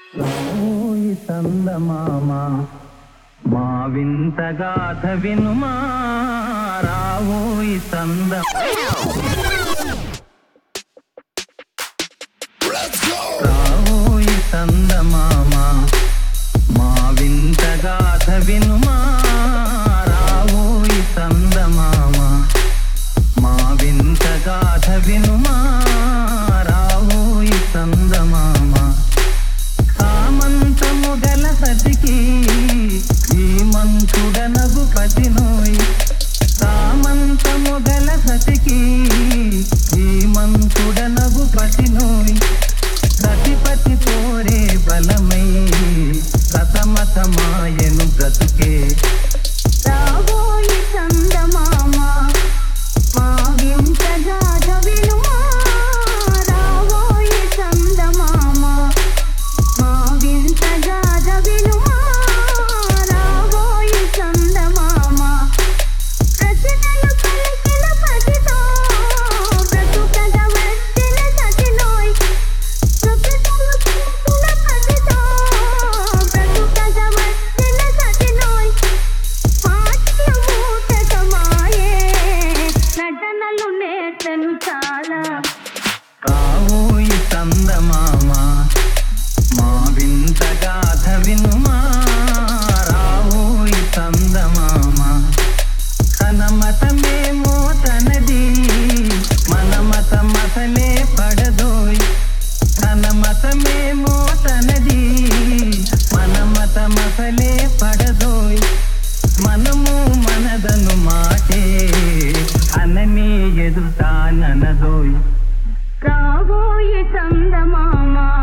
ఓయ్ చందమామ మా వింత గాథ వినుమా రావోయ్ రావోయ్ చందమామ మా వింత గాథ వినుమా రావోయ్ చందమామ మా వింత గాథ వినుమా రావోయ్ చందమామ సామంతము గల సతికి ధీమంతుడనగు పతినోయ్ సామంతము గల సతికి ధీమంతుడనగు పతినోయ్ సతిపతి కోరే బలమై సతమతమాయను బ్రతుకే రావోయి చందమామ మా వింత గాథ వినుమా రావోయి చందమామ మా వింత గాథ వినుమా రావోయి చందమామ రచనలు పలికిన పతితో బ్రతుకగ వచ్చిన సతినోయ్ రచనలు పలికిన పతితో బ్రతుకగ వచ్చిన సతినోయ్ పాఠ్యమూటకమాయే నటనలు నేర్చను చాలా రావోయ్ చందమామ మా వింత గాథ వినుమా రావోయ్ చందమామ తన మతమేమో తనది మన మతమసలే పడదోయ్ తన మతమేమో తనది మన మతమసలే పడదోయ్ మనము మనదను మాటే అననే ఎదుటాననదోయ్ రావోయి చందమామ